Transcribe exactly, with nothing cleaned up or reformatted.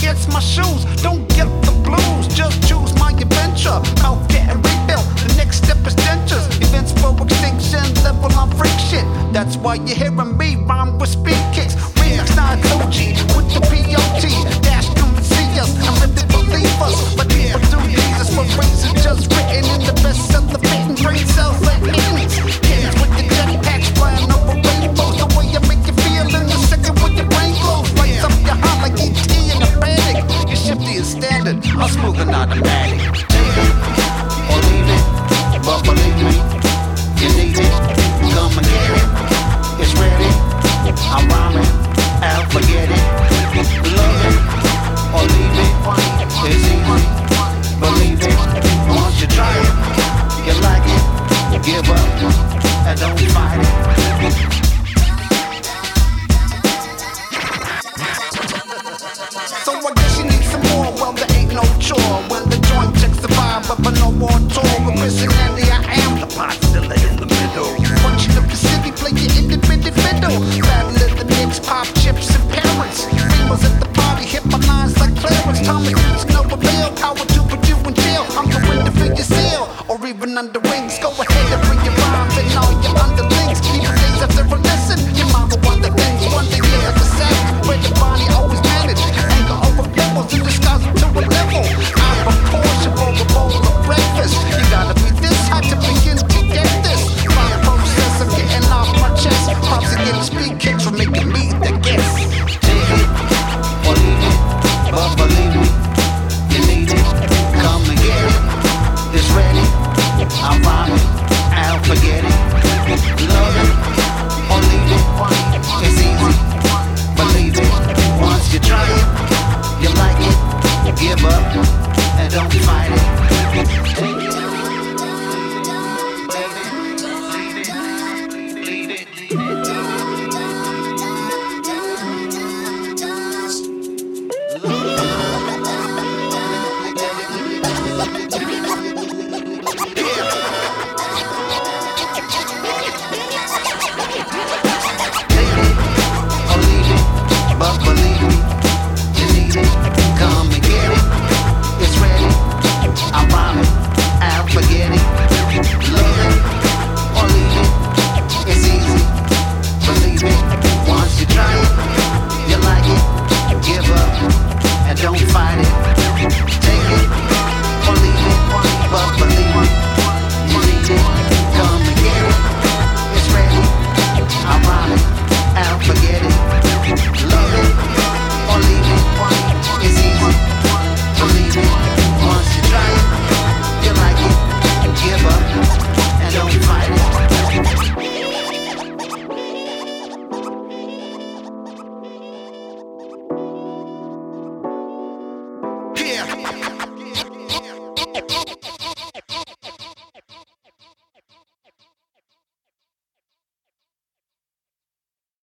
gets my shoes. Don't get the blues, just choose my adventure. Mouth getting rebuilt, the next step is dentures. Events for extinction, level on freak shit. That's why you're hearing me rhyme with speed kicks. Remix not O G with the P O T. Dash come and see us and really believe us. But people do Jesus for reasons just written in the best seller fitting brain cells like innings. Kids with the jetpacks flying over rainbows. The way I make you feel in the second when your brain glows. Lights up your heart like E T in a panic. Your shifty is standard, I'm smooth and automatic. Take it or leave it, but believe me, you need it. Come and get it, it's ready. I'm rhyming, I'll forget it. Love it or leave it, it's easy. Believe it, once you try it, you like it. Give up and don't fight it. So I guess you need some more, well there ain't no chore. When the joint checks the vibe, but for no more tour. With Missing Andy, I am the pot still in the middle. Function of the city, play your independent fiddle. Battle of the Knicks, pop chips and parents. Females at the party, hit my lines like Clarence. Tommy Hughes, no avail, power to put you in jail. I'm the window for your sale, or even under wings, go ahead.